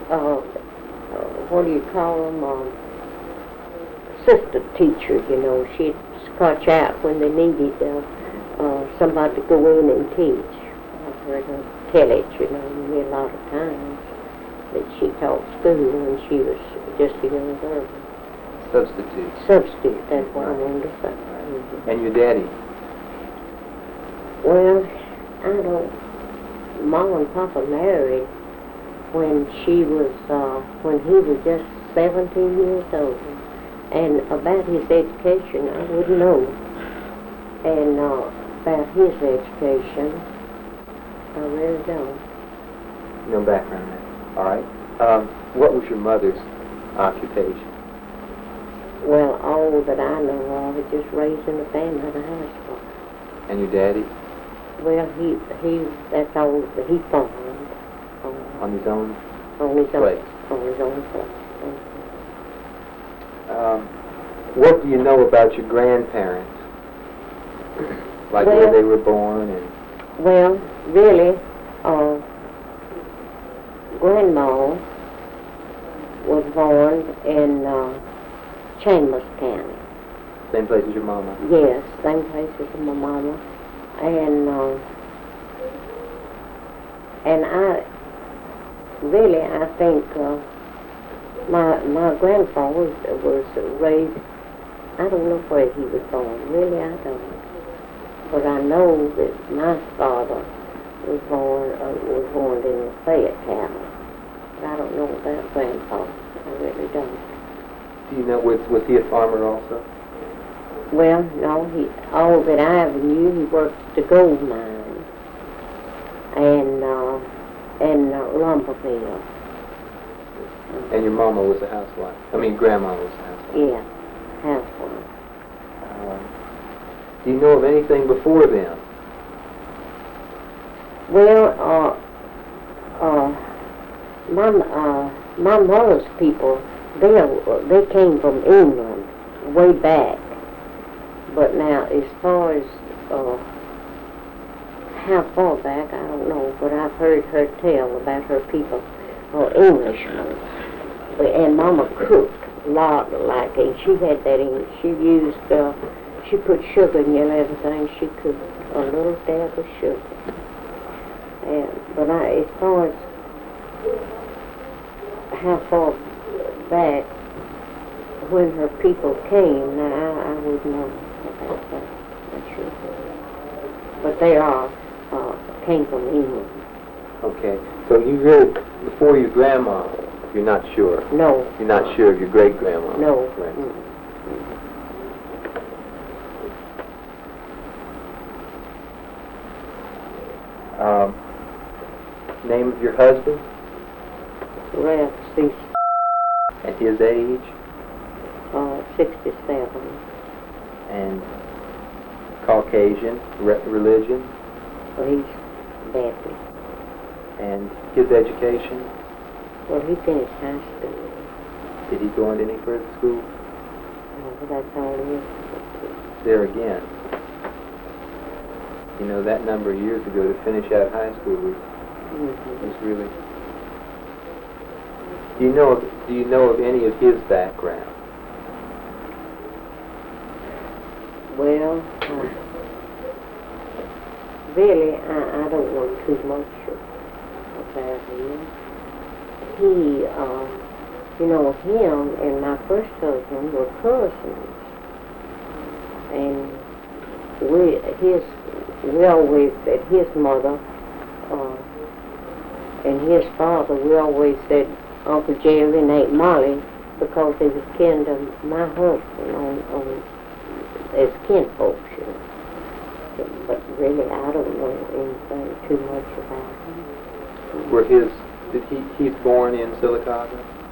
what do you call them? Assistant teacher, you know. She'd scotch out when they needed somebody to go in and teach. I've heard her tell it, you know, a lot of times that she taught school when she was just a young girl. Substitute. Substitute, that's what I wanted to say. And your daddy? Well, I don't. Mom and Papa married when he was just 17 years old. And about his education, I wouldn't know. And about his education, I really don't. No background there. All right. What was your mother's occupation? Well, all that I know of is just raising a family at a house. And your daddy? Well, that's all, he farmed. On his own? On his own place? On his own place. What do you know about your grandparents? Like where they were born and... Well, really, Grandma was born in Chambers County. Same place as your mama? Yes, same place as my mama. And I think my grandfather was raised, I don't know where he was born, really I don't. But I know that my father was born in Fayette County. But I don't know about Grandpa, I really don't. Do you know, was he a farmer also? Well, no, all that I ever knew, he worked the gold mine and lumber mill. And your mama was a housewife? I mean, Grandma was a housewife? Yeah, housewife. Do you know of anything before then? Well, my mother's people, they came from England way back. But now, as far as how far back, I don't know. But I've heard her tell about her people, Englishmen. And Mama cooked a lot, and she had that in. She used, she put sugar in everything. She cooked a little dab of sugar. But as far as how far back when her people came, now I wouldn't know about that. Not sure. But they came from England. Okay. So you really, before your grandma, you're not sure? No. You're not sure of your great-grandma? No. Right. Name of your husband? Ralph C. And his age? 67. And Caucasian, religion? Well, he's Baptist. And his education? Well, he finished high school. Did he go into any further school? No, that's all he is. There again. You know, that number of years ago to finish out high school was really... Do you know of any of his background? Well, really, I don't know too much about him. He, you know, him and my first husband were cousins. And we always, at his mother and his father, we always said Uncle Jerry and Aunt Molly because they was kin to my husband as kinfolks, you know. But really, I don't know anything too much about him. He's born in Silicaca?